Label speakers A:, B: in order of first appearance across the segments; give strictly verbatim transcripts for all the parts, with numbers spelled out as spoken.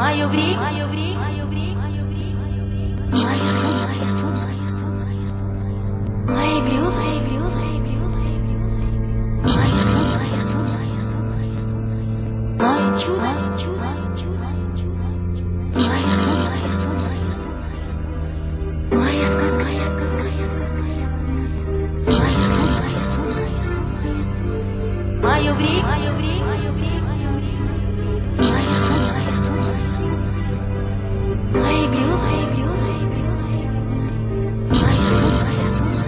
A: мое время, мое время, мое время, мое время, мое время, мое солнце, мое солнце, мои грезы, мои грезы, мои грезы, мое солнце, мое солнце, мое чудо, мое чудо, мое солнце, мое солнце, моя сказка, моя сказка, моя сказка, мое солнце, мое солнце, мое время, мое время, мое время, мое время, мое солнце, мое солнце, мои грезы, мои грезы, мои грезы, мое солнце, мое солнце,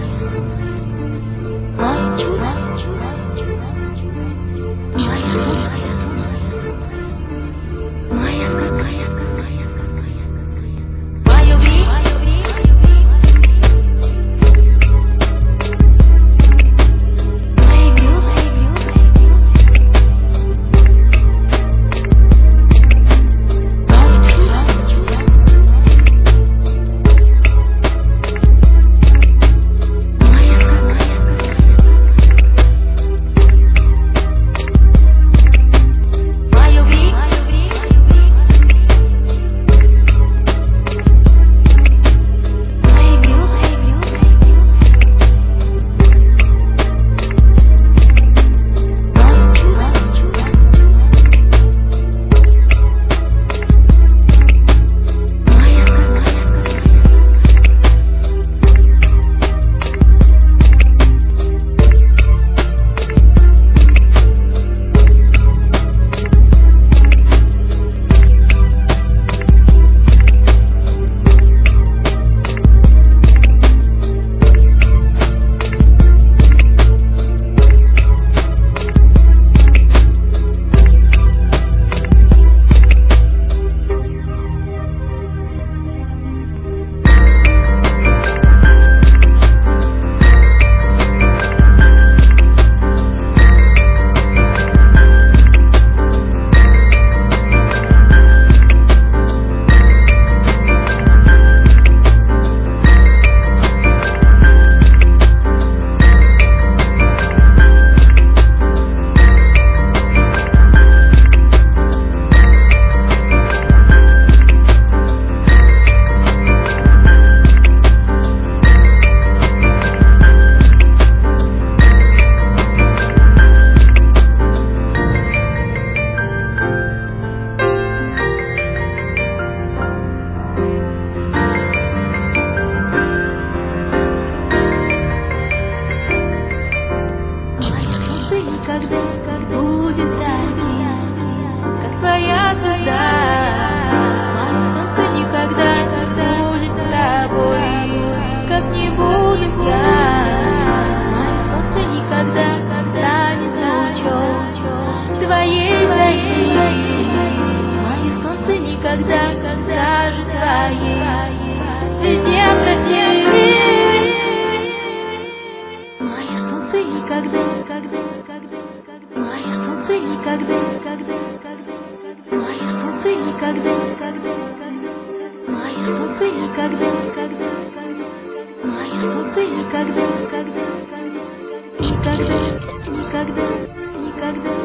A: мое чудо, мое чудо, мое солнце, мое солнце, моя сказка, моя сказка, моя сказка, мое время, мое время, мое время, мои грезы, мои грезы, мои грезы, мое чудо, мое чудо, моя сказка, моя сказка, мое время, мое время, мое время, мои грезы, мои грезы, мои грезы, мое чудо, мое чудо, моя сказка, моя сказка, мое солнце никогда, никогда будет таким, как твоя звезда. Мое солнце никогда, никогда будет с тобой, как не буду я. Мое солнце никогда, никогда не лучом твоей зари. Мое солнце никогда, когда же твоей везде прости. Мое солнце никогда, никогда, никогда, никогда, мое солнце никогда, никогда, никогда, никогда, мое солнце никогда, никогда, никогда, мое солнце никогда, никогда, никогда, мое солнце никогда, никогда, никогда, никогда, никогда, никогда.